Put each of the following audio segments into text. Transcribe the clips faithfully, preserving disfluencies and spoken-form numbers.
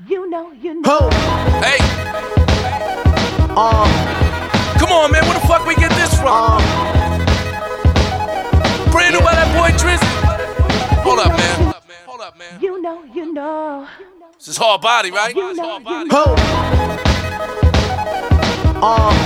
You know, you know. Hey, Um, come on, man. Where the fuck we get this from? um, Brand new by that boy Drizzy. Hold up, man. Hold up, man. You know, you know. This is Hard Body, right? You This is know, Hard you Body. ho. Um,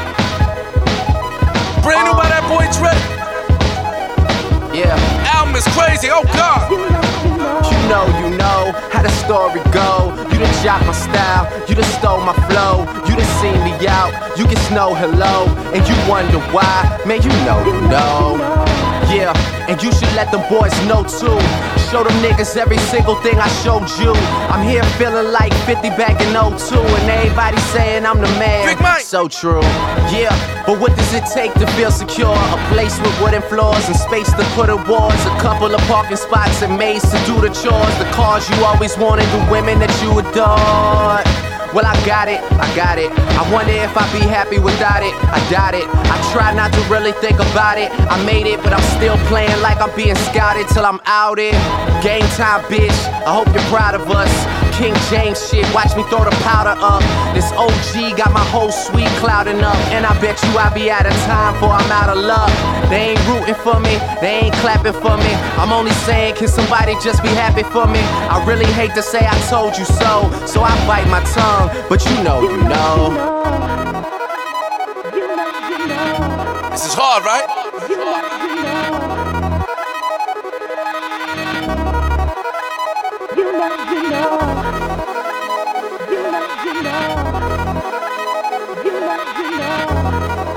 Brand new by that boy Dre. yeah. Album is crazy. Oh God. You know, you know. You know, you know how the story go. You done shot my style, you done stole my flow. You done seen me out, you can snow hello. And you wonder why, man, you know, you know. Yeah, and you should let them boys know too. Show them niggas every single thing I showed you. I'm here feeling like fifty back in oh two, and everybody saying I'm the man. Big Mike. So true, yeah. But what does it take to feel secure? A place with wooden floors and space to put awards. A couple of parking spots and maids to do the chores. The cars you always wanted, the women that you adored. Well, I got it, I got it. I wonder if I'd be happy without it. I doubt it. I try not to really think about it. I made it, but I'm still playing like I'm being scouted till I'm outed. Game time, bitch. I hope you're proud of us. King James shit, watch me throw the powder up. This O G got my whole suite clouding up. And I bet you I'll be out of time before I'm out of luck. They ain't rooting for me, they ain't clapping for me. I'm only saying, can somebody just be happy for me? I really hate to say I told you so, so I bite my tongue, but you know, you know. You know, you know. This is hard, right? You know, you know. You know, you know. You know, you know. You know, you know.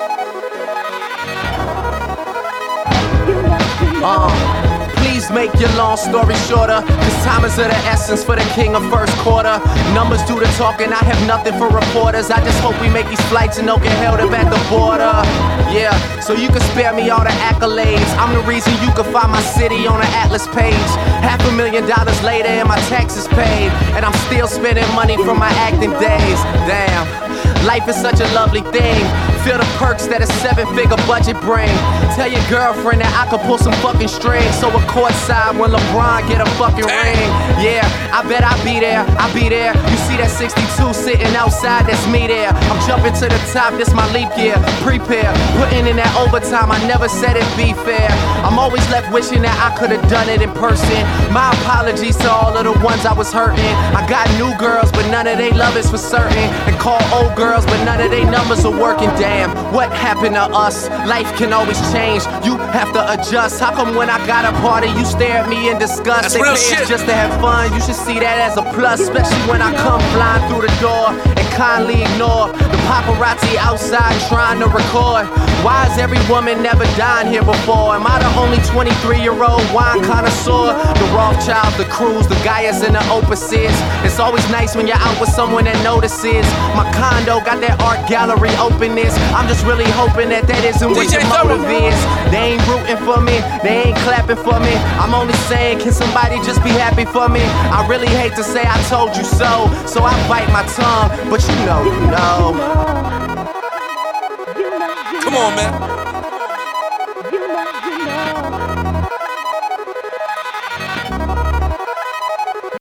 You know, you know. Uh, please make your long story shorter, cause time is of the essence for the king of first quarter. Numbers do the talking, I have nothing for reporters. I just hope we make these flights and don't get held up at the border. Yeah, so you can spare me all the accolades. I'm the reason you can find my city on the Atlas page. Half a million dollars later and my taxes paid, and I'm still spending money from my acting days. Damn, life is such a lovely thing. Feel the perks that a seven-figure budget bring. Tell your girlfriend that I could pull some fucking strings, so we're courtside when LeBron get a fucking ring. Yeah, I bet I'll be there, I'll be there. You see that sixty-two sitting outside, that's me there. I'm jumping to the top, this my leap year. Prepare, putting in that overtime, I never said it'd be fair. I'm always left wishing that I could've done it in person. My apologies to all of the ones I was hurting. I got new girls, but none of they love is for certain. And call old girls, but none of they numbers are working. Damn, what happened to us? Life can always change, you have to adjust. How come when I got a party, you stare at me in disgust? That's They real pay us shit. just to have fun, you should see that as a plus. Especially when I come flying through the door and kindly ignore the paparazzi outside trying to record. Why is every woman never dined here before? Am I the only twenty-three year old wine connoisseur? The Rothschild, the Cruise, the Gaias, and the Opuses. It's always nice when you're out with someone that notices. My condo got that art gallery openness. I'm just really hoping that that isn't what D J your motive is. They ain't rooting for me, they ain't clapping for me. I'm only saying, can somebody just be happy for me? I really hate to say I told you so, so I bite my tongue, but you know, you know. Come on, man. You know, you know.